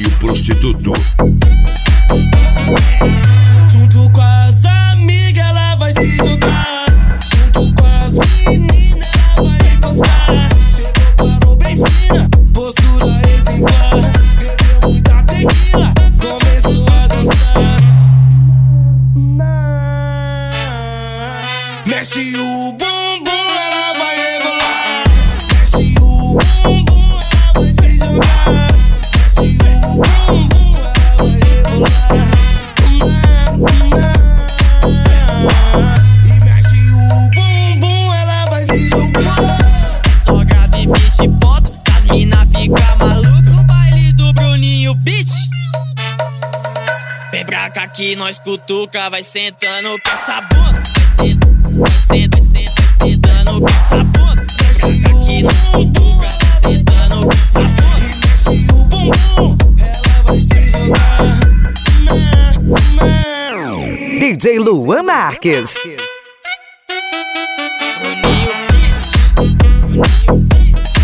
pálio prostituto. Junto com as amigas ela vai se jogar, junto com as meninas ela vai encostar. Chegou, parou bem fina, postura exemplar. Bebeu muita tequila, começou a dançar. Mexe o bumbum, ela vai rebolar. Mexe o bumbum, ela vai se jogar. Mexe o bumbum, ela vai rebolar. E mexe o bumbum, ela vai se jogar. Só grave, bicho e boto, as mina fica maluca. No baile do Bruninho Beat. Vem pra cá que nós cutuca, vai sentando com essa bunda. Vai sentando com essa bunda. Vem pra cá que nós cutuca, vai sentando com essa bunda. E mexe o bumbum, ela vai se jogar. DJ Luan Marques. Bruninho Beat.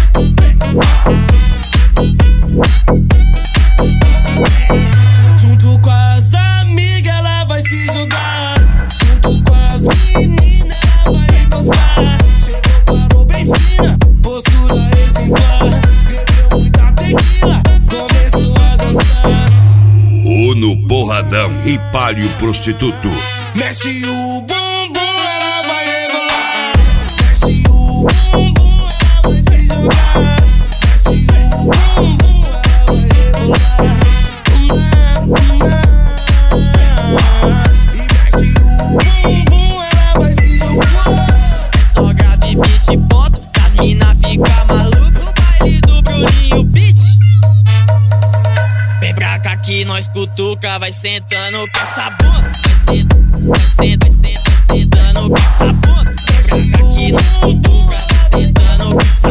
Junto com as amigas ela vai se jogar, junto com as meninas ela vai encostar. Chegou, parou bem fina, postura exemplar. Bebeu muita tequila, começou a dançar. Uno Porradão e pálio prostituto. Mexe o bumbum, ela vai rebolar. Mexe o bumbum, ela vai se jogar. Mexe o bumbum, ela vai rebolar. E mexe o bumbum, ela vai se jogar. Só grave, bicho e boto, as mina fica maluca. No baile do Bruninho Beat. Vem pra cá que nós cutuca, vai sentando com essa bunda. Vai sentando com essa bunda. Vem pra cá que nós cutuca, vai sentando com essa bunda.